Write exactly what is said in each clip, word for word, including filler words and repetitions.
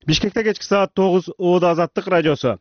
Бишкекте кечки саат тогуз Оода Азаттык радиосу.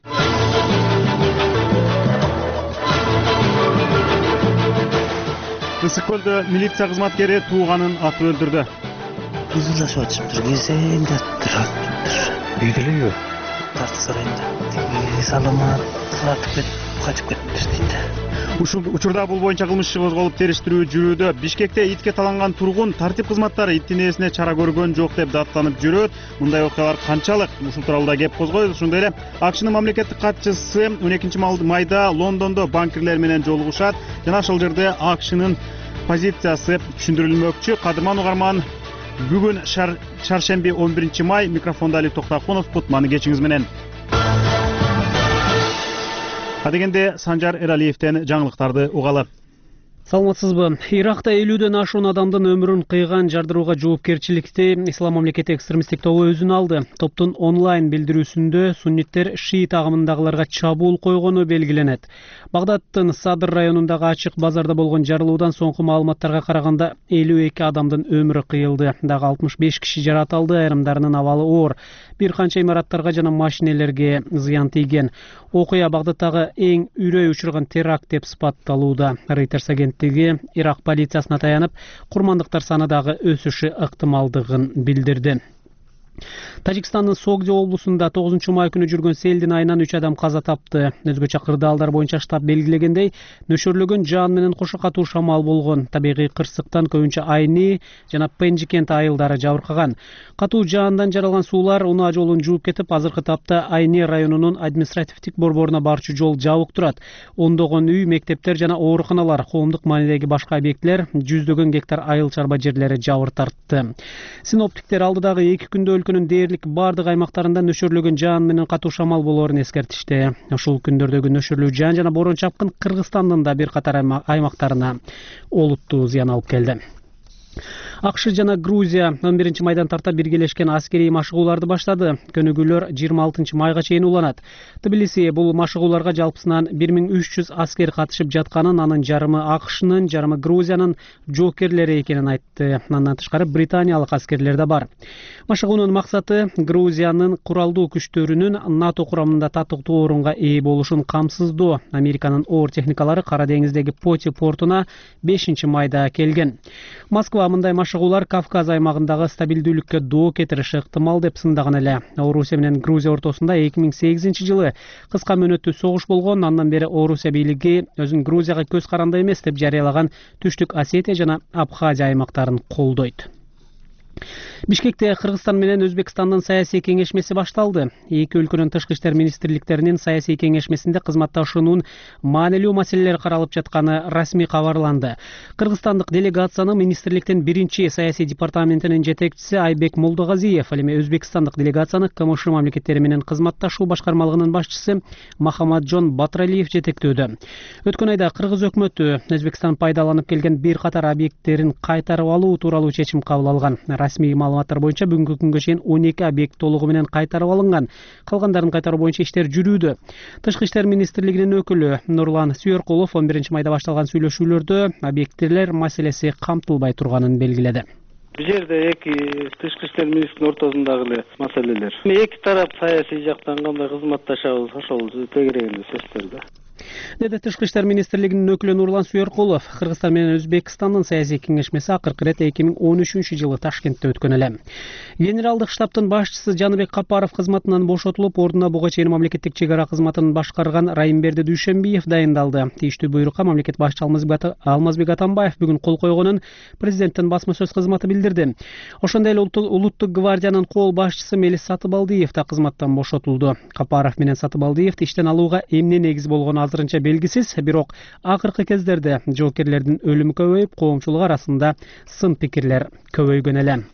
Ысык көлдө милиция кызматкери тууганын атып өлтүрдү. Үзүлөшүп атыптыр, кезенде турат. Белгилүү. Тарт сарайында. Саламат, атып кетип, качып кетиптир дейт. Ушул учурда бул боюнча кылмыш иши козголуп териштирүү жүрүүдө. Бишкекте итке таланган тургун тартип кызматтары иттин ээсине чара көргөн жок деп даттанып жүрөт. Мындай окуялар канчалык? Ушул тууралуу да кеп козгойбуз. Ошондой эле АКШнын мамлекеттик катчысы он экинчи майда Лондондо банкирлер менен жолугушат жана ошол жерде АКШнын позициясы түшүндүрүлмөкчү. Кадырман угарман, бүгүн шаршемби он биринчи май. Микрофондо Алик Токтакунов. Кутманы кечиңиз менен. Адегенде Санжар Эралиевден жаңылыктарды угалы. Саламатсызбы? Иракта элүүдөн ашуун адамдын өмүрүн кыйган жардырууга жоопкерчиликти Ислам мамлекети экстремисттик тобу өзүнө алды. Топтун онлайн билдирүүсүндө сунниттер шиит агымындагыларга чабуул койгону белгиленет. Багдадтын Садр районундагы ачык базарда болгон жарылуудан соңку маалыматтарга караганда элүү эки адамдын өмүрү кыйылды. Дагы алтымыш беш киши жаратылды, айрымдарынын абалы оор. Бир канча имараттарга жана машинелерге зыян тийген. Окуя Багдадтагы эң үрөй учурган теракт деп сыпатталууда. Reuters агенттиги Ирак полициясына таянып, курмандыктар саны дагы өсүшү ыктымалдыгын билдирди. Тажикстандын Согди облусунда тогузунчу май күнү жүргөн селдин айынан үч адам каза тапты. Өзгөчө кырдаалдар боюнча штаб белгилегендей, нөшөрлөгөн жаан менен кошо катуу шамал болгон. Табигый кырсыктан көбүнчө Айни жана Пенжи кент айылдары жабыркаган. Катуу жаандан жаралган суулар унаа жолун жууп кетип, азыркы тапта Айни районунун административдик борборуна барчу жол жабык турат. Ондогон үй, мектептер жана ооруканалар, коомдук маанидеги башка объектилер, жүздөгөн гектар айыл чарба жерлери жабыр тартты. Синоптиктер алдыдагы эки күндө өлкөнүн дээрлик бардык аймактарында нөшөрлөгөн жаан менен катуу шамал болоорун эскертишти. Ушул күндөрдөгү нөшөрлүү жаан жана борон чапкын Кыргызстандын да бир катар аймактарына олуттуу зыян алып келди. АКШ жана Грузия он биринчи майдан тарта биргелешкен аскерий машыгууларды баштады. Көнүгүүлөр жыйырма алтынчы майга чейин уланат. Тбилиси бул машыгууларга жалпысынан бир миң үч жүз аскер катышып жатканын, анын жарымы АКШнын, жарымы Грузиянын жоокерлери экенин айтты. Андан тышкары британиялык аскерлер да бар. Машыгуунун максаты Грузиянын куралдуу күчтөрүнүн НАТО курамында татыктуу орунга ээ болушун камсыздоо. Американын оор техникалары Кара деңиздеги Поти портуна бешинчи майда келген. Москва мындай машыгуулар Кавказ аймагындагы стабилдүүлүккө доо кетириши ыктымал деп сындаган эле. Орусия менен Грузия ортосунда эки миң сегизинчи жылы кыска мөөнөттүү согуш болгон. Андан бери Орусия бийлиги өзүн Грузияга көз каранды эмес деп жарыялаган Түштүк Осетия жана Абхазия аймактарын колдойт. Бишкекте Кыргызстан менен Өзбекстандын саясий кеңешмеси башталды. Эки өлкөнүн тышкы иштер министрликтеринин саясий кеңешмесинде кызматташуунун маанилүү маселелери каралып жатканы расмий кабарланды. Кыргызстандык делегациянын министрликтин биринчи саясий департаментинин жетекчиси Айбек Молдогазиев, ал эми Өзбекстандык делегацияны КМШ мамлекеттери менен кызматташуу башкармалыгынын башчысы Махамаджон Батыралиев жетектөөдө. Өткөн айда Кыргыз өкмөтү Өзбекстан пайдаланып келген бир катар объекттерин кайтарып алуу тууралуу чечим кабыл алган. Расмий маалыматтар боюнча бүгүнкү күнгө чейин он эки объект толугу менен кайтарып алынган. Калгандарын кайтаруу боюнча иштер жүрүүдө. Тышкы иштер министрлигинин өкүлү Нурлан Сүйөркулов он биринчи майда башталган сүйлөшүүлөрдө объекттер маселеси камтылбай турганын белгиледи. Бул жерде эки тышкы иштер министринин ортосундагы эле маселелер. Эки тарап саясий жактан кандай кызматташабыз, ошол тегерегинде сөздөр да. Деди Тышкы иштер министрлигинин өкүлү Нурлан Сүйөркулов. Кыргызстан менен Өзбекстандын саясий кеңешмеси акыркы ирет эки миң он үчүнчү жылы Ташкентте өткөн эле. Генералдык штабтын башчысы Жаныбек Капаров кызматынан бошотулуп, ордуна буга чейин мамлекеттик чек ара кызматын башкарган Райымберди Дүйшөнбиев дайындалды. Тийиштүү буйрукка мамлекет башчысы Алмазбек Атамбаев бүгүн кол койгонун президенттин басма сөз кызматы билдирди. Ошондой эле Улуттук гвардиянын кол башчысы Мелис Сатыбалдиев да кызматтан бошотулду. Капаров менен Сатыбалдиевди иштен алууга эмне негиз болгону азырынча белгисиз, бирок акыркы кездерде жоокерлердин өлүмү көбөйүп, коомчулук арасында сын пикирлер көбөйгөн эле.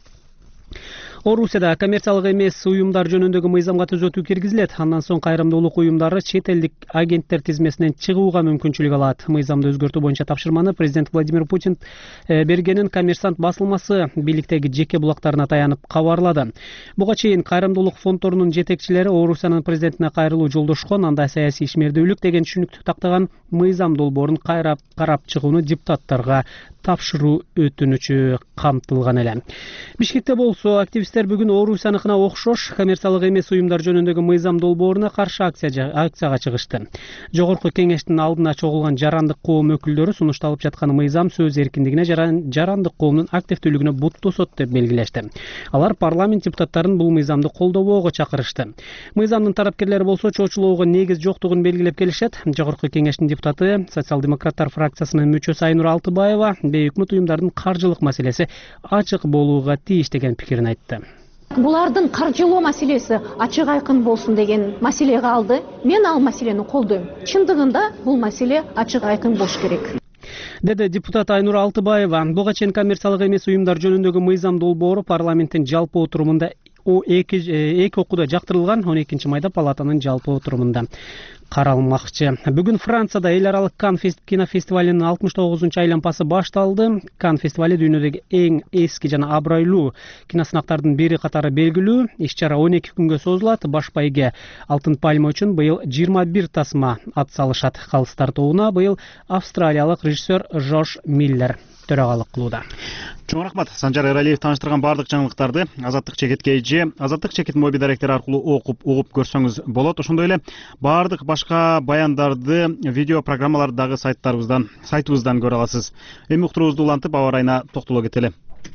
Орусияда коммерциялык эмес уюмдар жөнүндөгү мыйзамга түзөтүү киргизилет. Андан соң кайрымдуулук уюмдары чет элдик агенттер тизмесинен чыгууга мүмкүнчүлүк алат. Мыйзамды өзгөртүү боюнча тапшырманы президент Владимир Путин бергенин Коммерсант басылмасы бийликтеги жеке булактарына таянып кабарлады. Буга чейин кайрымдуулук фонддорунун жетекчилери Орусиянын президентине кайрылуу жолдошкон, анда саясий ишмердүүлүк деген түшүнүктү тактаган мыйзам долбоорун кайрап карап чыгууну депутаттарга тапшыруу өтүнүчү камтылган эле. Бишкекте болсо активист активисттер бүгүн Орусияныкына окшош коммерциялык эмес уюмдар жөнүндөгү мыйзам долбооруна каршы акцияга чыгышты. Жогорку кеңештин алдына чогулган жарандык коом өкүлдөрү сунушталып жаткан мыйзам сөз эркиндигине жана жарандык коомдун активдүүлүгүнө бут тосот деп белгилешти. Алар парламент депутаттарын бул мыйзамды колдобоого чакырышты. Мыйзамдын тарапкерлери болсо чоочулоого негиз жоктугун белгилеп келишет. Жогорку кеңештин депутаты, социал-демократтар фракциясынын мүчөсү Айнур Алтыбаева бейөкмөт уюмдардын каржылык маселеси ачык болууга тийиш деген пикирин айтты. Булардын каржылоо маселеси ачык айкын болсун деген маселе калды. Мен ал маселени колдойм. Чындыгында бул маселе ачык айкын болуш керек. Деди депутат Айнур Алтыбаева. Буга чейин коммерциялык эмес уюмдар жөнүндөгү мыйзам долбоору парламенттин жалпы отурумунда эки эки окууда жактырылган, он экинчи майда палатанын жалпы отурумунда каралмакчы. Бүгүн Францияда эл аралык Кан кинофестивалинин алтымыш тогузунчу айлампасы башталды. Кан фестивали дүйнөдөгү эң эски жана абройлуу киносынактардын бири катары белгилүү. Иш-чара он эки күнгө созулат. Баш байге Алтын пальма үчүн быйыл жыйырма бир тасма ат салышат. Калыс тартууна быйыл австралиялык режиссер Жорж Миллер төрагалык кылууда. Чоң рахмат. Санжар Эралиев тааныштырган бардык жаңылыктарды Азаттык чекетке же Азаттык чекет моби даректери аркылуу окуп, угуп көрсөңүз болот. Ошондой эле бардык башка баяндарды видео программаларды дагы сайттарыбыздан, сайтыбыздан көрө аласыз. Эми уктуруубузду улантып, аба ырайына токтоло кетели.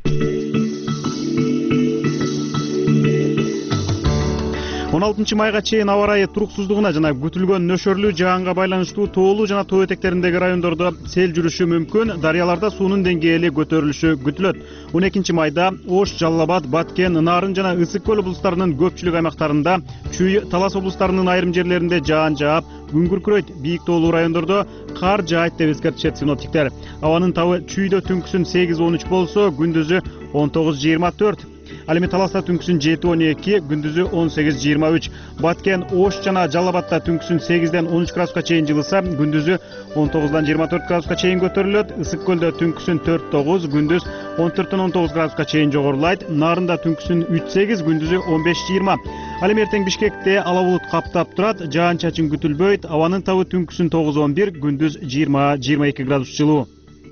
он алтынчы майга чейин аба ырайы туруксуздугуна жана күтүлгөн нөшөрлүү жаганга байланыштуу тоолуу жана тоо этектериндеги райондордо сел жүрүшү мүмкүн. Дарыяларда суунун деңгээли көтөрүлүшү күтүлөт. он экинчи майда Ош, Жалал Абад, Баткен, Нарын жана Ысык көл облустарынын көпчүлүк аймактарында, Чүй, Талас облустарынын айрым жерлеринде жаан жаап, күн күркүрөйт. Бийик тоолуу райондордо кар жаайт деп эскертишет синоптиктер. Абанын табы Чүйдө түнкүсүн сегиз он үч болсо, күндүзү он тогуз жыйырма төрт. Ал эми Таласта түнкүсүн жети он эки, күндүзү он сегиз жыйырма үч. Баткен, Ош жана Жалал Абадта түнкүсүн сегизден он үч градуска чейин жылыса, күндүзү он тогуздан жыйырма төрт градуска чейин көтөрүлөт. Ысык көлдө түнкүсүн төрт тогуз, күндүз он төрттөн он тогуз градуска чейин жогорулайт. Нарында түнкүсүн үч сегиз, күндүзү он беш жыйырма. Ал эми эртең Бишкекте ала булут каптап турат, жаан-чачын күтүлбөйт. Абанын табы түнкүсүн тогуз он бир, күндүз жыйырма жыйырма эки градус жылуу.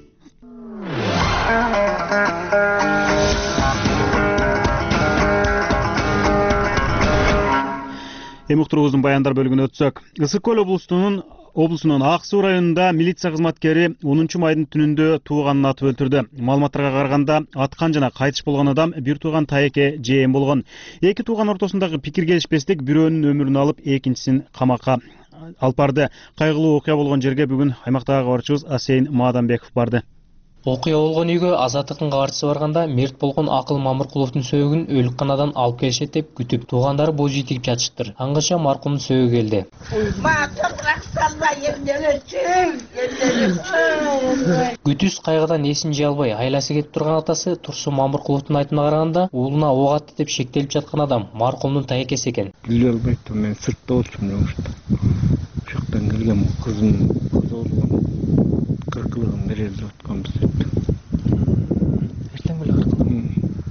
Эми уктуруубуздун баяндар бөлүгүнө өтсөк. Ысык көл облусунун облусунун Ак Суу районунда милиция кызматкери онунчу майдын түнүндө тууганын атып өлтүрдү. Маалыматтарга караганда, аткан жана кайтыш болгон адам бир тууган Тайеке жээен болгон. Эки тууган ортосундагы пикир келишпестик бирөөнүн өмүрүн алып, экинчисин камакка алып барды. Кайгылуу окуя болгон жерге бүгүн аймактагы кабарчыбыз Асейин Маадамбеков барды. Окуя болгон үйгө Азаттыктын кабарчысы барганда мерт болгон Акыл Мамыркуловдун сөөгүн өлүкканадан алып келишет деп күтүп, туугандары боз үй тигип жатыштыр. Аңгыча маркумдун сөөгү келди. Күтүс кайгыдан эсин жия албай айласы кетип турган атасы Турсун Мамыркуловдун айтымына караганда, уулуна ок атты деп шектелип жаткан адам маркумдун Тайекеси экен. Биле албайт, мен сыртта болчумун жумушта. Ошоктон келгем, кызым болгон. Кыркылыгын берелип атканбыз деп. Эртең беле кыркылып.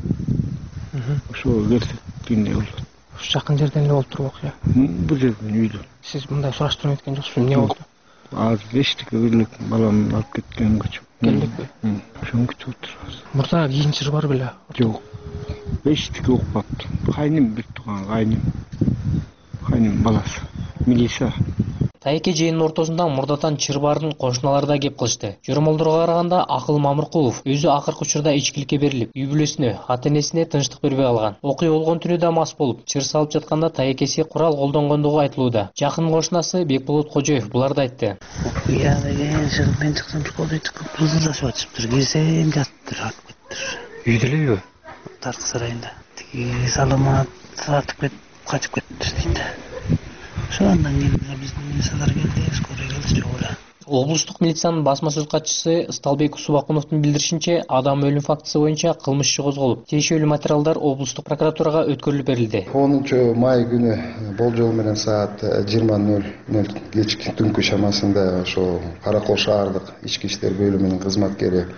Ошо келсек кийиндей болот. Жакын жерден эле болуп туруп окуя. Бул жерден үйдө. Сиз мындай сураштырып кеткен жоксуз, эмне болду? Азыр эчтеке элек баламды алып кеткенгечи. Келдикпи? Ошону күтүп отурабыз. Мурда кийин чыр бар беле? Жок. Эчтеке укпаптыр. Кайным бир тууган кайным. Кайным баласы. Милиция. Тайеке жээнин ортосунда мурдатан чыр барын кошуналар да кеп кылышты. Жөрөмолдорго караганда Акыл Мамыркулов өзү акыркы учурда ичкиликке берилип, үй бүлөсүнө, ата-энесине тынчтык бербей калган. Окуя болгон түнү да мас болуп, чыр салып жатканда Тайекеси курал колдонгондугу айтылууда. Жакын кошунасы Бекболот Кожоев буларды айтты. Окуя деген жыл мен чыксам школда кызылдашып атышыптыр, кирсем жаттыр, атып кеттир. Үйдө элеби? Тарткы сарайында. Тиги саламат атып кетип, качып кетиптир дейт. Ошондон кийин биздин милициялар келди, скорый келди жогула. Облустук милициянын басма сөз катчысы Ысталбек Субакуновдун билдиришинче, адам өлүм фактысы боюнча кылмыш иши козголуп, тиешелүү материалдар облустук прокуратурага өткөрүлүп берилди. онунчу май күнү болжол менен саат жыйырма ноль ноль кечки түнкү чамасында ошо Кара Кол шаардык ички иштер бөлүмүнүн кызматкери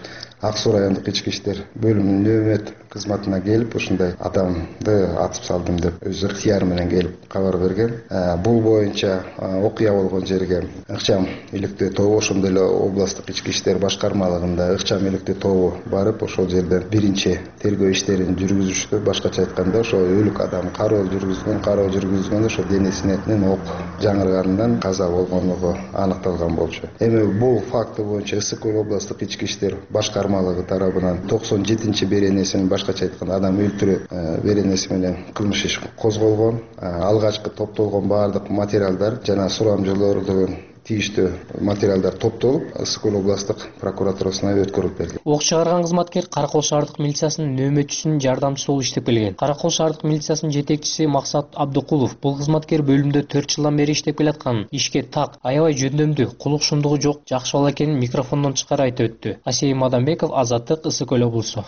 Ак Суу райондук ички иштер бөлүмүнүн нөөмөт кызматына келип ушундай адамды атып салдым деп өз ыктыяры менен келип кабар берген. Бул боюнча окуя болгон жерге ыкчам иликтөө тобу, ошондой эле областтык ички иштер башкармалыгында ыкчам иликтөө тобу барып ошол жерден биринчи тергөө иштерин жүргүзүштү. Башкача айтканда ошо өлүк адам кароо жүргүзгөн, кароо жүргүзгөндө ошо денесинен ок жаңырганынан каза болгондугу аныкталган болчу. Эми бул факты боюнча Ысык Көл областтык ички иштер башкармалыгы тарабынан токсон жетинчи беренесинин, башкача айтканда адам өлтүрүү беренеси менен кылмыш иш козголгон. Алгачкы топтолгон баардык материалдар жана сурамжылоору деген тийиштүү материалдар топтолуп Ысык Көл областтык прокуратурасына өткөрүлүп берилди. Ок чыгарган кызматкер Каракол шаардык милициясынын нөөмөтчүсүнүн жардамчысы болуп иштеп келген. Каракол шаардык милициясынын жетекчиси Максат Абдыкулов бул кызматкер бөлүмдө төрт жылдан бери иштеп келатканын, ишке так, аябай жөндөмдүү, кулук шумдугу жок, жакшы бала экенин микрофондон тышкары айтып өттү. Асей Мадамбеков, Азаттык, Ысык Көл облусу.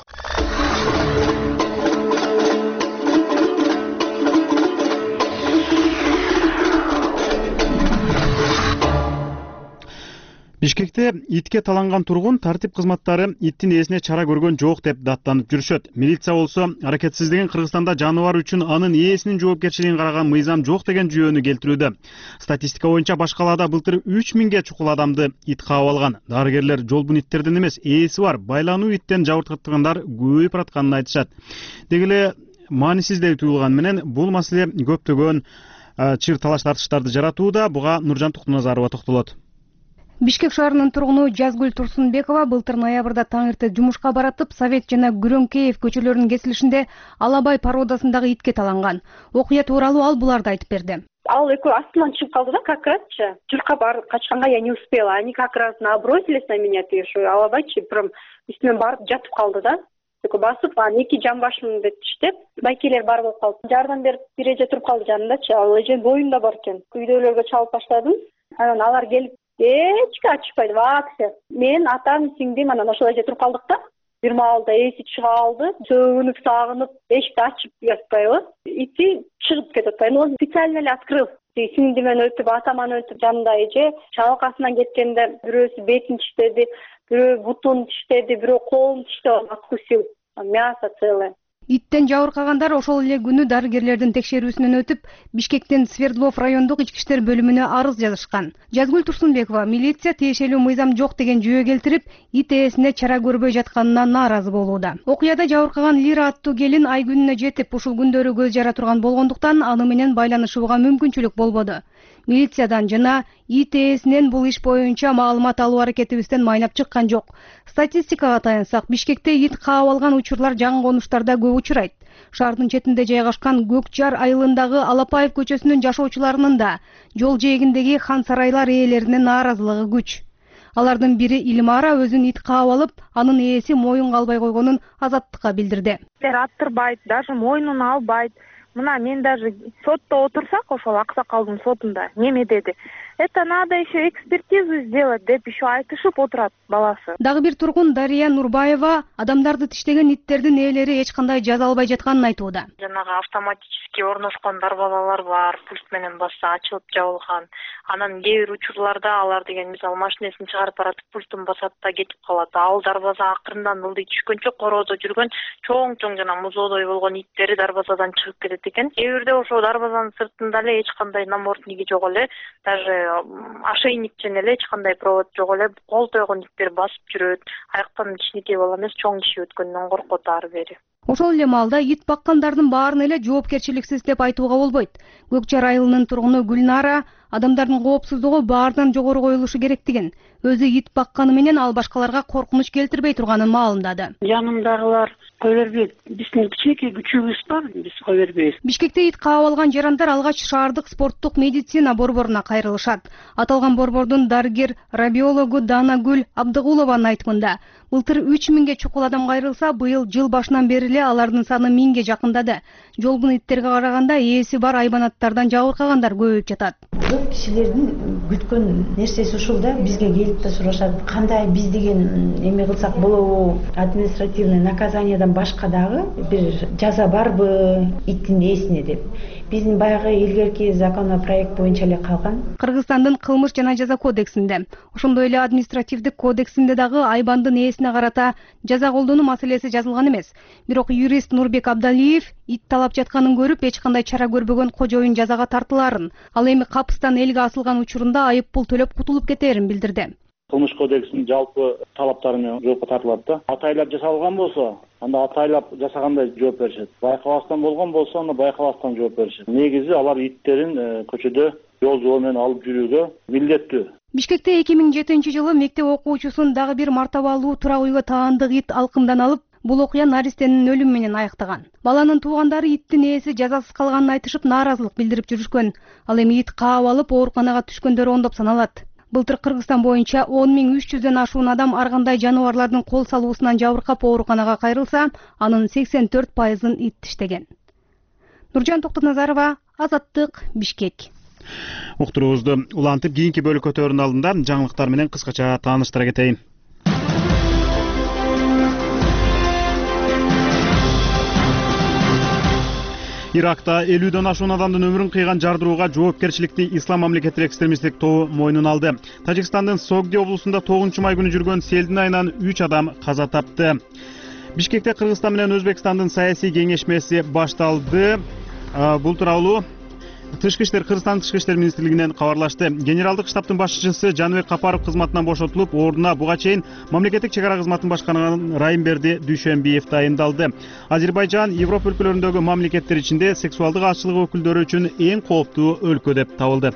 Бишкекте итке таланган тургун тартип кызматтары иттин ээсине чара көргөн жок деп даттанып жүрүшөт. Милиция болсо аракетсиздигин Кыргызстанда жаныбар үчүн анын ээсинин жоопкерчилигин караган мыйзам жок деген жүйөнү келтирүүдө. Статистика боюнча баш калаада былтыр үч миңге чукул адамды ит каап алган. Дарыгерлер жолбун иттерден эмес, ээси бар байлануу иттен жабыркаткандар көбөйүп баратканын айтышат. Деги эле маанисиздей туюлган менен бул маселе көптөгөн чыр талаш тартыштарды жаратууда. Буга Нуржан Токтуназарова токтолот. Бишкек шаарынын тургуну Жазгүл Турсунбекова былтыр ноябрда таң эрте жумушка баратып, Совет жана Күрөңкеев көчөлөрүнүн кесилишинде Алабай породасындагы итке таланган. Окуя тууралуу ал буларды айтып берди. Ал экөө астынан чыгып калды да, как разчы. Журка барып качканга я не успела. Они как раз набросились на меня, тише. Алабайчы прям үстүнөн барып жатып калды да. Экөө басып, анан эки жамбашым деп иштеп, байкелер бар болуп калды. Жардам берип бир эже туруп калды жанындачы. Ал эже боюнда бар экен. Үйдөлөргө чалып баштадым. Анан алар келип эчке ачышпайды, вообще. Мен атам, сиңдим, анан ошол эже туруп калдык да. Бир маалда эси чыга алды, сөгүнүп, сагынып, эшикти ачып жатпайбы. Ити чыгып кетип атпайбы. Он специально эле открыл. Сиңдимен өтүп, атаман өтүп, жанында эже чалкасынан кеткенде бирөөсү бетин тиштеди, бирөө бутун тиштеди, бирөө колун тиштеп откусил. Мясо целое. Иттен жабыркагандар ошол эле күнү дарыгерлердин текшерүүсүнөн өтүп, Бишкектин Свердлов райондук ички иштер бөлүмүнө арыз жазышкан. Жазгүл Турсунбекова милиция тиешелүү мыйзам жок деген жүйө келтирип, ит ээсине чара көрбөй жатканына нааразы болууда. Окуяда жабыркаган Лира аттуу келин ай күнүнө жетип, ушул күндөрү көз жара турган болгондуктан аны менен байланышууга мүмкүнчүлүк болбоду. Милициядан жана ит ээсинен бул иш боюнча маалымат алуу аракетибизден майнап чыккан жок. Статистикага таянсак, Бишкекте ит каап алган учурлар жаңы конуштарда көп учурайт. Шаардын четинде жайгашкан Көк Жар айылындагы Алапаев көчөсүнүн жашоочуларынын да жол жээгиндеги хан сарайлар ээлеринин нааразылыгы күч. Алардын бири Илмара өзүн ит каап алып, анын ээси моюнга албай койгонун Азаттыкка билдирди. Аттырбайт, даже мойнуна албайт. Мына мен даже сотто отурсак, ошол аксакалдын сотунда неме деди. Это надо еще экспертизу сделать деп еще айтышып отурат баласы. Дагы бир тургун Дария Нурбаева адамдарды тиштеген иттердин ээлери эч кандай жаза албай жатканын айтууда. Жанагы автоматически орношкон дарбазалар бар, пульт менен басса ачылып жабылган. Анан кээ бир учурларда алар деген мисалы машинесин чыгарып баратып пультун басат да кетип калат. Ал дарбаза акырындан ылдый түшкөнчө короодо жүргөн чоң-чоң жана музоодой болгон иттери дарбазадан чыгып кетет экен. Кээ бирде ошо дарбазанын сыртында эле эч кандай намордниги жок эле, даже ошейниктен эле эч кандай провод жок эле, кол тойгон иттер басып жүрөт. Аяктан кичинекей бала эмес, чоң киши өткөндөн коркот ары бери. Ошол эле маалда ит баккандардын баарын эле жоопкерчиликсиз деп айтууга болбойт. Көк Жар айылынын тургуну Гүлнара адамдардын коопсуздугу баарынан жогору коюлушу керектигин, өзү ит бакканы менен ал башкаларга коркунуч келтирбей турганын маалымдады. Жанымдагылар кой бербейт. Биздин кичинекей күчүбүз бар, биз кой бербейбиз. Бишкекте ит каап алган жарандар алгач шаардык спорттук медицина борборуна кайрылышат. Аталган борбордун дарыгер рабиологу Данагүл Абдыгулованын айтымында, былтыр үч миңге чукул адам кайрылса, быйыл жыл башынан бери эле алардын саны миңге жакындады. Жолбун иттерге караганда ээси бар айбанаттардан жабыркагандар көбөйүп жатат. көп кишилердин күткөн нерсеси ушул да, бизге келип да сурашат, кандай биз деген эме кылсак болобу, административный наказаниядан башка дагы бир жаза барбы иттин ээсине деп. Биздин баягы илгерки законопроект боюнча эле калган. Кыргызстандын кылмыш жана жаза кодексинде, ошондой эле административдик кодексинде дагы айбандын ээсине карата жаза колдонуу маселеси жазылган эмес. Бирок юрист Нурбек Абдалиев ит талап жатканын көрүп, эч кандай чара көрбөгөн кожоюн жазага тартыларын, ал эми капыстан элге асылган учурунда айып пул төлөп кутулуп кетерин билдирди. Кылмыш кодексинин жалпы талаптары менен жоопко тартылат да. Атайлап жасалган болсо, анда атайлап жасагандай жооп беришет. Байкабастан болгон болсо, анда байкабастан жооп беришет. Негизи алар иттерин көчөдө жол жол менен алып жүрүүгө милдеттүү. Бишкекте эки миң жетинчи жылы мектеп окуучусун дагы бир мартабалуу турак үйгө таандык ит алкымдан алып, бул окуя наристенин өлүмү менен аяктаган. Баланын туугандары иттин ээси жазасыз калганын айтышып нааразылык билдирип жүрүшкөн. Ал эми ит каап алып ооруканага түшкөндөр ондоп саналат. Былтыр Кыргызстан боюнча он миң үч жүздөн ашуун адам ар кандай жаныбарлардын кол салуусунан жабыркап ооруканага кайрылса, анын сексен төрт пайызын ит тиштеген. Нуржан Токтоназарова, Азаттык, Бишкек. Уктуруубузду улантып, кийинки бөлүкөтөрүнүн алдында жаңылыктар менен кыскача тааныштыра кетейин. Иракта элүүдөн ашуун адамдын өмүрүн кыйган жардырууга жоопкерчиликти Ислам мамлекети экстремисттик тобу мойнуна алды. Тажикстандын Согди облусунда тогузунчу май күнү жүргөн селдин айынан үч адам каза тапты. Бишкекте Кыргызстан менен Өзбекстандын саясий кеңешмеси башталды. Бул тууралуу Тышкы иштер Кыргызстан Тышкы иштер министрлигинен кабарлашты. Генералдык штабтын башчысы Жаныбек Капаров кызматынан бошотулуп, ордуна буга чейин мамлекеттик чек ара кызматын башкарган Райымберди Дүйшөнбиев тайындалды. Азербайжан Европа өлкөлөрүндөгү мамлекеттер ичинде сексуалдык азчылык өкүлдөрү үчүн эң кооптуу өлкө деп табылды.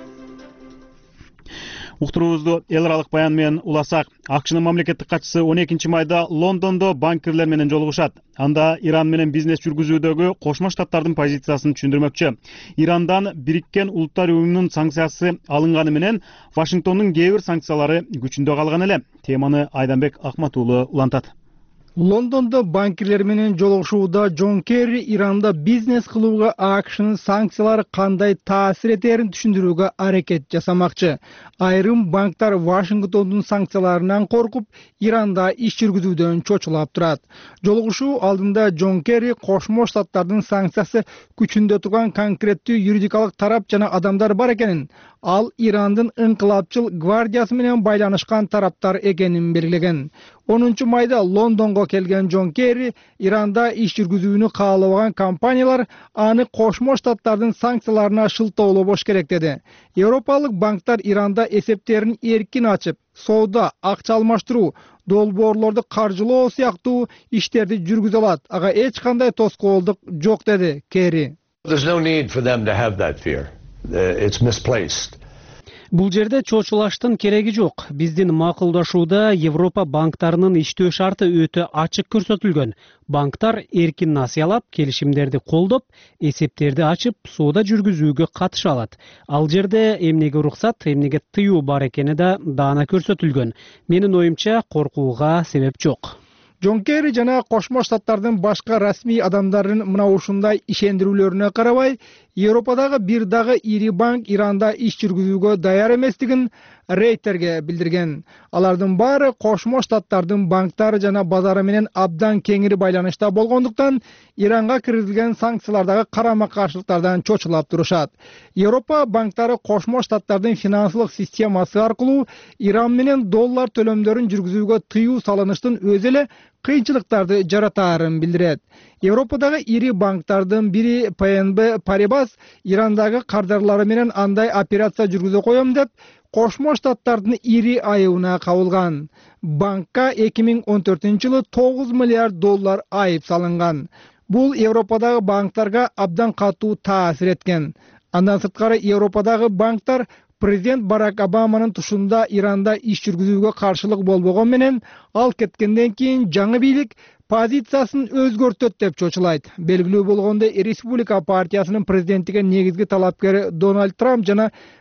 Уктуруубузду эл аралык баян менен уласак, АКШнын мамлекеттик катчысы он экинчи майда Лондондо банкирлер менен жолугушат. Анда Иран менен бизнес жүргүзүүдөгү Кошмо Штаттардын позициясын түшүндүрмөкчү. Ирандан Бириккен Улуттар уюмунун санкциясы алынганы менен Вашингтондун кээ бир санкциялары күчүндө калган эле. Теманы Айданбек Акматуулу улантат. Лондондо банкирлер менен жолугушууда Джон Керри Иранда бизнес кылууга АКШнын санкциялары кандай таасир этерин түшүндүрүүгө аракет жасамакчы. Айрым банктар Вашингтондун санкцияларынан коркуп, Иранда иш жүргүзүүдөн чочулап турат. Жолугушуу алдында Джон Керри Кошмо Штаттардын санкциясы күчүндө турган конкреттүү юридикалык тарап жана адамдар бар экенин, ал Ирандын ыңкылапчыл гвардиясы менен байланышкан тараптар экенин белгилеген. онунчу майда Лондонго келген Джон Керри Иранда иш жүргүзүүнү каалабаган компаниялар аны Кошмо Штаттардын санкцияларына шылтоолобош керек деди. Европалык банктар Иранда эсептерин эркин ачып, соода, акча алмаштыруу, долбоорлорду каржылоо сыяктуу иштерди жүргүзө алат. Ага эч кандай тоскоолдук жок деди Керри. There's no need for them to have that fear. It's misplaced. Бул жерде чочулаштын кереги жок. Биздин макулдашууда Европа банктарынын иштөө шарты өтө ачык көрсөтүлгөн. Банктар эркин насыялап, келишимдерди колдоп, эсептерди ачып, соода жүргүзүүгө катыша алат. Ал жерде эмнеге уруксат, эмнеге тыюу бар экени да даана көрсөтүлгөн. Менин оюмча, коркууга себеп жок. Джон Керри жана Кошмо Штаттардын башка расмий адамдардын мына ушундай ишендирүүлөрүнө карабай, Европадагы бир дагы ири банк Иранда иш жүргүзүүгө даяр эместигин Рейтерге билдирген. Алардын баары Кошмо Штаттардын банктары жана базары менен абдан кеңири байланышта болгондуктан, Иранга киргизилген санкциялардагы карама-каршылыктардан чочулап турушат. Европа банктары Кошмо Штаттардын финансылык системасы аркылуу Иран менен доллар төлөмдөрүн жүргүзүүгө тыюу салыныштын өзү эле кыйынчылыктарды жаратаарын билдирет. Европадагы ири банктардын бири Пэ Эн Бэ Парибас Ирандагы кардарлары менен андай операция жүргүзө коем деп Кошмо Штаттардын ири айыбына кабылган. Банкка эки миң он төртүнчү жылы тогуз миллиард доллар айып салынган. Бул Европадагы банктарга абдан катуу таасир эткен. Андан сырткары Европадагы банктар Президент Барак Обаманын тушунда Иранда иш жүргүзүүгө каршылык болбогон менен, ал кеткенден кийин жаңы бийлик позициясын өзгөртөт деп чочулайт. Белгилүү болгондой, Республика партиясынын президенттикке негизги талапкери Дональд Трамп жана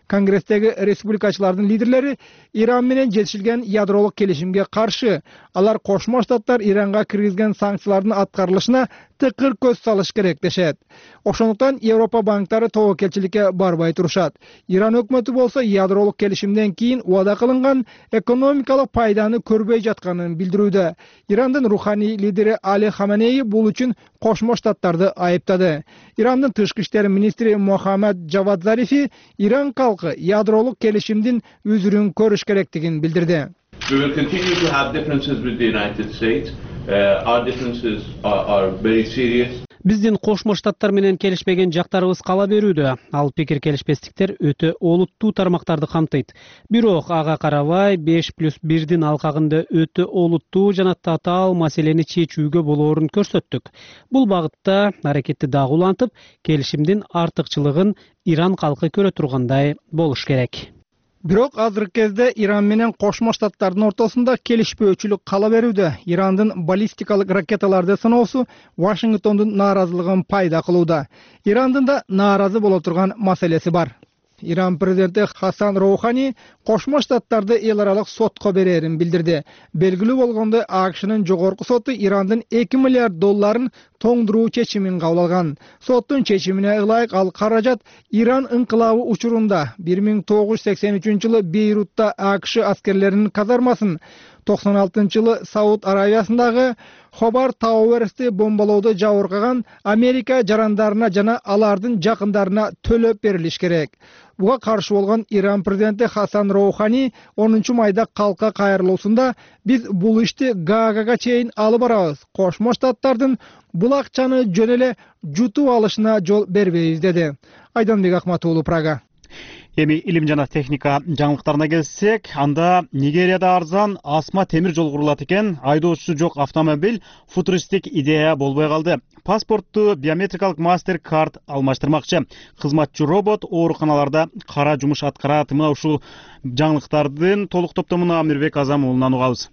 Конгресстеги республикачылардын лидерлери Иран менен жетишилген ядролук келишимге каршы. Алар Кошмо Штаттар Иранга киргизген санкциялардын аткарылышына тыкыр көз салыш керек дешет. Ошондуктан Европа банктары тобокелчиликке барбай турушат. Иран өкмөтү болсо ядролук келишимден кийин убада кылынган экономикалык пайданы көрбөй жатканын билдирүүдө. Ирандын руханий лидери Али Хаменеи бул үчүн Кошмо Штаттарды айыптады. Ирандын тышкы иштер министри Мохаммад Джавад Зарифи Иран калкы ядролук келишимдин үзүрүн көрүш керектигин билдирди. We will continue to have differences with the United States. Uh, our differences are, are very serious. Биздин Кошмо Штаттар менен келишпеген жактарыбыз кала берүүдө. Ал пикир келишпестиктер өтө олуттуу тармактарды камтыйт. Бирок ага карабай беш плюс бирдин алкагында өтө олуттуу жана татаал маселени чечүүгө болоорун көрсөттүк. Бул багытта аракетти дагы улантып, келишимдин артыкчылыгын Иран калкы көрө тургандай болуш керек. Бирок азыркы кезде Иран менен Кошмо Штаттардын ортосунда келишпөөчүлүк кала берүүдө. Ирандын баллистикалык ракеталарды сыноосу Вашингтондун нааразылыгын пайда кылууда. Ирандын да нааразы боло турган маселеси бар. Иран президенти Хасан Роухани Кошмо Штаттарды эл аралык сотко берерин билдирди. Белгилүү болгондой АКШнын жогорку соту Ирандын эки миллиард долларын тоңдуруу чечимин кабыл алган. Соттун чечимине ылайык ал каражат Иран ыңкылабы учурунда бир миң тогуз жүз сексен үчүнчү жылы Бейрутта АКШ аскерлеринин казармасын, токсон алтынчы жылы Сауд Аравиясындагы Хобар Тауэрсти бомбалоодо жабыркаган Америка жарандарына жана алардын жакындарына төлөп берилиш керек. Буга каршы болгон Иран президенти Хасан Роухани онунчу майда калка кайрылуусунда биз бул ишти Гаагага чейин алып барабыз. Кошмо Штаттардын бул акчаны жөн эле жутуп алышына жол бербейбиз деди. Айданбек Акматуулу, Прага. Эми илим жана техника жаңылыктарына келсек, анда Нигерияда арзан асма темир жол курулат экен. Айдоочусу жок автомобиль футуристик идея болбой калды. Паспортту биометрикалык мастер карт алмаштырмакчы. Кызматчы робот ооруканаларда кара жумуш аткарат. Мына ушул жаңылыктардын толук топтомуну Амирбек Азамуулунан угабыз.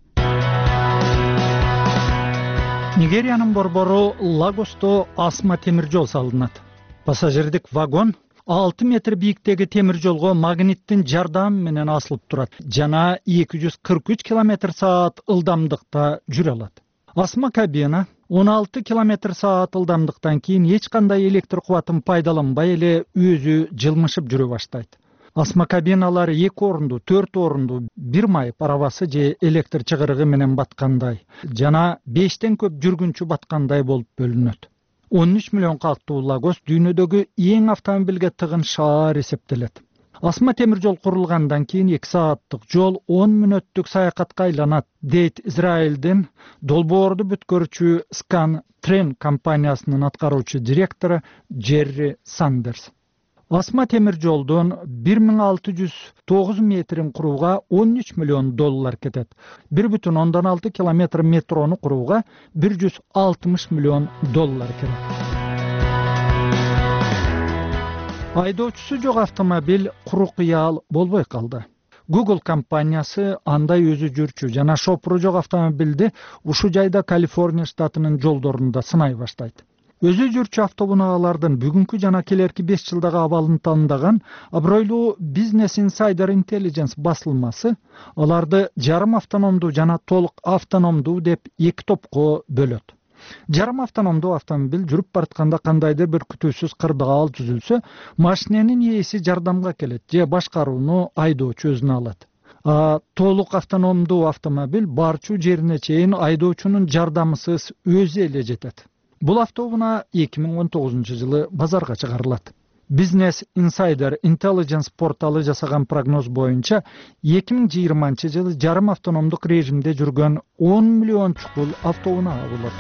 Нигериянын борбору Лагосто асма темир жол салынат. Пассажирдик вагон алты метр бийиктеги темир жолго магниттин жардамы менен асылып турат жана эки жүз кырк үч километр саат ылдамдыкта жүрө алат. Асма кабина он алты километр саат ылдамдыктан кийин эч кандай электр кубатын пайдаланбай эле өзү жылмышып жүрө баштайт. Асма кабиналар эки орунду, төрт орунду, бир майып арабасы же электр чыгырыгы менен баткандай жана бештен көп жүргүнчү баткандай болуп бөлүнөт. он үч миллион калктуу Лагос дүйнөдөгү эң автомобилге тыгын шаар эсептелет. Асма темир жол курулгандан кийин эки сааттык жол он мүнөттүк саякатка айланат, дейт Израилдин долбоорду бүткөрүүчү Scan Train компаниясынын аткаруучу директору Джерри Сандерс. Асма темир жолдун бир миң алты жүз тогуз метрин курууга он үч миллион доллар кетет. бир бүтүн ондон алты километр метрону курууга бир жүз алтымыш миллион доллар керек. Айдоочусу жок автомобиль куру кыял болбой калды. Google компаниясы андай өзү жүрчү жана шопуру жок автомобилди ушу жайда Калифорния штатынын жолдорунда сынай баштайт. Өзү жүрчү автоунаалардын бүгүнкү жана келерки беш жылдагы абалын тандаган абройлуу Business Insider Intelligence басылмасы аларды жарым автономдуу жана толук автономдуу деп эки топко бөлөт. Жарым автономдуу автомобиль жүрүп баратканда кандайдыр бир күтүүсүз кырдаал түзүлсө, машиненин ээси жардамга келет же башкарууну айдоочу өзүнө алат. А толук автономдуу автомобиль барчу жерине чейин айдоочунун жардамысыз өзү эле жетет. Бул автоунаа эки миң он тогузунчу жылы базарга чыгарылат. Business Insider Intelligence порталы жасаган прогноз боюнча эки миң жыйырманчы жылы жарым автономдук режимде жүргөн он миллион чукул автоунаа болот.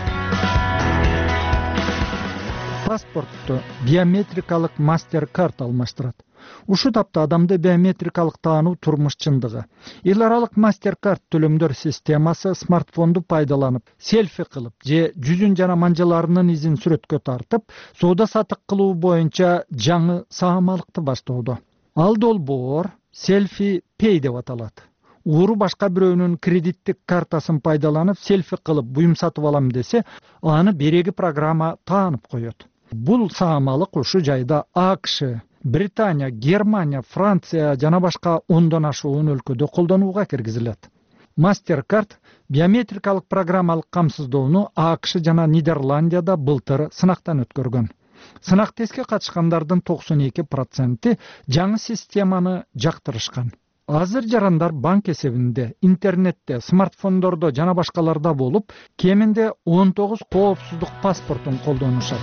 Паспортту биометрикалык мастер карт алмаштырат. Ушу тапта адамды биометрикалык таануу турмуш чындыгы. Эл аралык мастер карт төлөмдөр системасы смартфонду пайдаланып, селфи кылып же жүзүн жана манжаларынын изин сүрөткө тартып, соода сатык кылуу боюнча жаңы саамалыкты баштоодо. Ал долбоор селфи пей деп аталат. Ууру башка бирөөнүн кредиттик картасын пайдаланып селфи кылып буюм сатып алам десе, аны береги программа таанып коет. Бул саамалык ушу жайда АКШ, Британия, Германия, Франция жана башка ондон ашуун өлкөдө колдонууга киргизилет. MasterCard биометрикалык программалык камсыздоону АКШ жана Нидерландияда былтыр сынактан өткөргөн. Сынак тестке катышкандардын токсон эки проценти жаңы системаны жактырышкан. Азыр жарандар банк эсебинде, интернетте, смартфондордо жана башкаларда болуп, кеминде он тогуз коопсуздук паспортун колдонушат.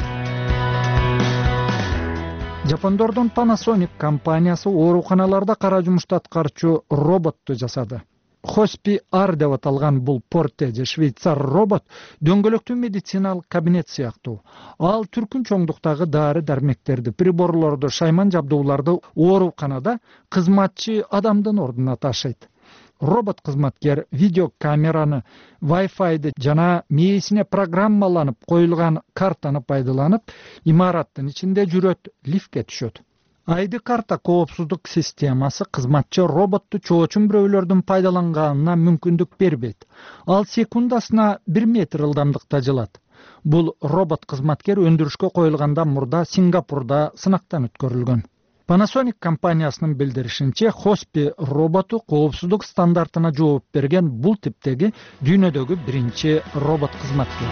Жапондордун Panasonic компаниясы ооруканаларда кара жумушту аткарчу роботту жасады. Хоспи Ар деп аталган бул порте же швейцар робот дөңгөлөктүү медициналык кабинет сыяктуу. Ал түркүн чоңдуктагы дары дармектерди, приборлорду, шайман жабдууларды ооруканада кызматчы адамдын ордуна ташыйт. Робот кызматкер видеокамераны, Wi-Fi'ди жана мээсине программаланып коюлган картаны пайдаланып, имараттын ичинде жүрөт, лифтке түшөт. Айды карта коопсуздук системасы кызматчы роботту чоочун бирөөлөрдүн пайдаланганына мүмкүндүк бербейт. Ал секундасына бир метр ылдамдыкта жылат. Бул робот кызматкер өндүрүшкө коюлгандан мурда Сингапурда сынактан өткөрүлгөн. Panasonic компаниясынын билдиришинче, Хоспи роботу коопсуздук стандартына жооп берген бул типтеги дүйнөдөгү биринчи робот кызматкер.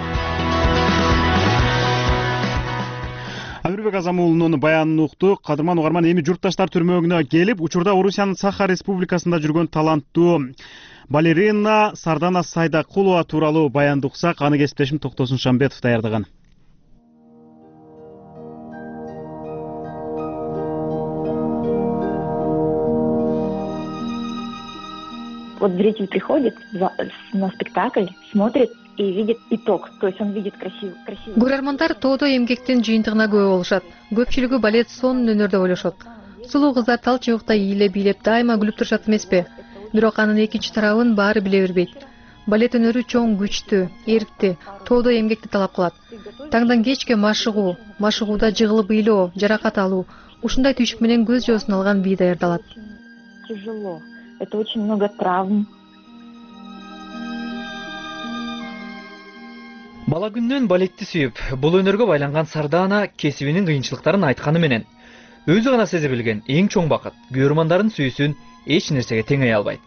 Амирбек Азам уулунун баянын уктук. Кадырман угарман, эми журтташтар түрмөгүнө келип, учурда Орусиянын Саха Республикасында жүргөн таланттуу балерина Сардана Сайдакулова тууралуу баянды уксак, аны кесиптешим Токтосун Шамбетов даярдаган. Вот зритель приходит на спектакль, смотрит и видит итог, то есть он видит красиво. красиво. Көрөрмандар тоодо эмгектин жыйынтыгына күбө болушат. Көпчүлүгү балет сонун өнөрдө ойлошот. Сулуу кыздар тал чыбыкта ийилеп бийлеп дайыма күлүп турушат эмеспи? Бирок анын экинчи тарабын баары биле бербейт. Балет өнөрү чоң, күчтүү, эркти, тоодо эмгекти талап кылат. Таңдан кечке машыгуу, машыгууда жыгылып ыйлоо, жаракат алуу, ушундай түйшүк менен көз жоосун алган бий даярдалат. Тяжело. Это очень много травм. Бала күннөн балетти сүйүп, бул өнөргө байланган Сардана кесибинин кыйынчылыктарын айтканы менен өзү гана сезе билген эң чоң бакыт көрөрмандардын сүйүүсүн эч нерсеге теңей албайт.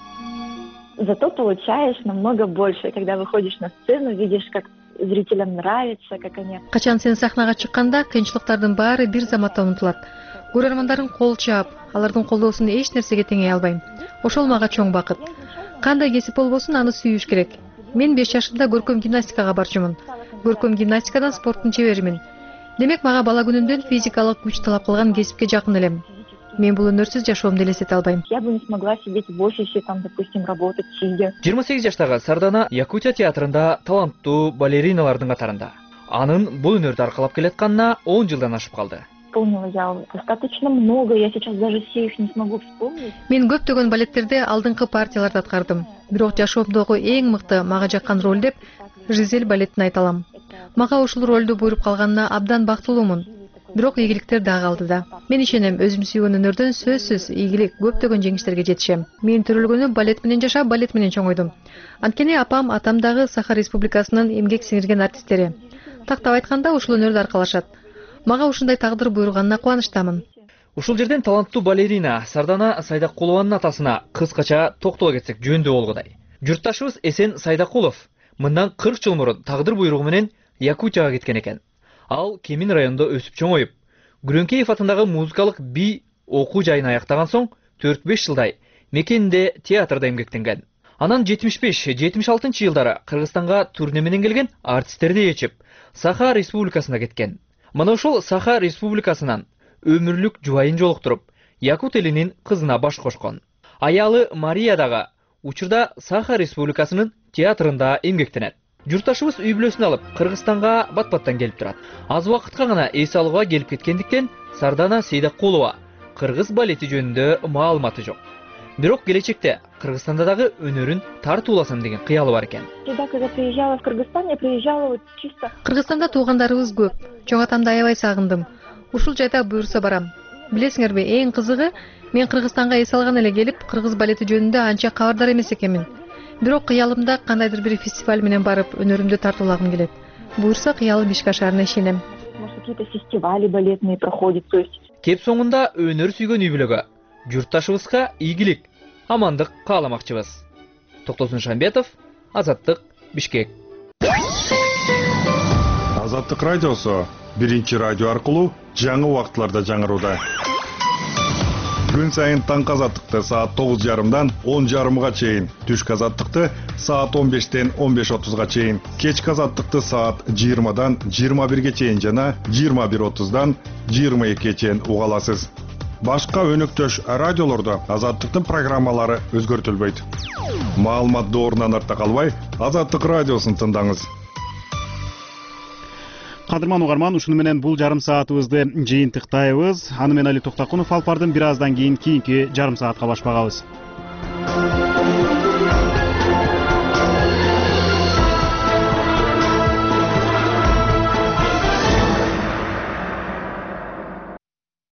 Зато получаешь намного больше, когда выходишь на сцену, видишь, как зрителям нравится, как они. Качан сен сахнага чыкканда кыйынчылыктардын баары бир заматта унутулат. Көрөрмандардын кол чаап, алардын колдоосун эч нерсеге теңей албайм. Ошол мага чоң бакыт. Кандай кесип болбосун, аны сүйүш керек. Мен беш жашымда көркөм гимнастикага барчумун. Көркөм гимнастикадан спорттун чеберимин. Демек мага бала күнүмдөн физикалык күч талап кылган кесипке жакын элем. Мен бул өнөрсүз жашоомду элестете албайм. Я бы не смогла сидеть в офисе, там, допустим, работать сидя. жыйырма сегиз жаштагы Сардана Якутия театрында таланттуу балериналардын катарында. Анын бул өнөрдү аркалап келатканына он жылдан ашып калды. Исполнила я достаточно много, я сейчас даже все их не смогу вспомнить. Мен көптөгөн балеттерде алдыңкы партияларды аткардым. Бирок жашоомдогу эң мыкты мага жаккан роль деп Жизель балетин айта алам. Мага ушул ролду буйруп калганына абдан бактылуумун. Бирок ийгиликтер да калды да. Мен ишенем, өзүм сүйгөн өнөрдөн сөзсүз ийгилик, көптөгөн жеңиштерге жетишем. Мен төрөлгөнү балет менен жашап, балет менен чоңойдум. Анткени апам, атам дагы Саха Республикасынын эмгек сиңирген артисттери. Тактап айтканда ушул өнөрдү аркалашат. Мага ушундай тагдыр буйруганына кубанычтамын. Ушул жерден таланттуу балерина Сардана Сайдакулованын атасына кыскача токтоло кетсек жөндүү болгудай. Журтташыбыз Эсен Сайдакулов мындан кырк жыл мурун тагдыр буйругу менен Якутияга кеткен экен. Ал Кемин районунда өсүп чоңоюп, Күрөңкеев атындагы музыкалык би окуу жайын аяктаган соң төрт беш жылдай мекенинде театрда эмгектенген. Анан жетимиш беш жетимиш алтынчы жылдары Кыргызстанга турне менен келген артисттерди ээрчип, Саха Республикасына кеткен. Мына ошол Саха Республикасынан өмүрлүк жубайын жолуктуруп, якут элинин кызына баш кошкон. Аялы Мария дагы учурда Саха Республикасынын театрында эмгектенет. Журтташыбыз үй бүлөсүн алып, Кыргызстанга бат-баттан келип турат. Аз убакытка гана эс алууга келип кеткендиктен Сардана Сайдакулова кыргыз балети жөнүндө маалыматы жок. Бирок келечекте Кыргызстанда дагы өнөрүн тартууласам деген кыялы бар экен. Всегда, когда приезжала в Кыргызстан, я приезжала вот чисто. Кыргызстанда туугандарыбыз көп. Чоң атамды аябай сагындым. Ушул жайда буйрса барам. Билесиңерби, эң кызыгы, мен Кыргызстанга эс алган эле келип, кыргыз балети жөнүндө анча кабардар эмес экенмин. Бирок кыялымда кандайдыр бир фестиваль менен барып, өнөрүмдү тартуулагым келет. Буйрса кыялым ишке ашарына ишенем. Может, какие-то фестивали балетные проходят, то есть. кеп соңында өнөр сүйгөн үй бүлөгө, журтташыбызга ийгилик, амандык кааламакчыбыз. Токтосун Шамбетов, Азаттык, Бишкек. Азаттык радиосу биринчи радио аркылуу жаңы убакытларда жаңырууда. Күн сайын таңкы азаттыкты саат тогуз жарымдан он жарымга чейин, түшкү азаттыкты саат он бештен он беш отузга чейин, кечки азаттыкты саат жыйырмадан жыйырма бирге чейин жана жыйырма бир отуздан жыйырма экиге чейин уга аласыз. Башка өнөктөш радиолордо азаттыктын программалары өзгөртүлбөйт. Маалымат доорунан артта калбай, Азаттык радиосун тыңдаңыз. Кадырман угарман, ушуну менен бул жарым саатыбызды жыйынтыктайбыз. Аны мен Али Токтакунов алып бардым. Бир аздан кийин кийинки жарым саатка баш багабыз.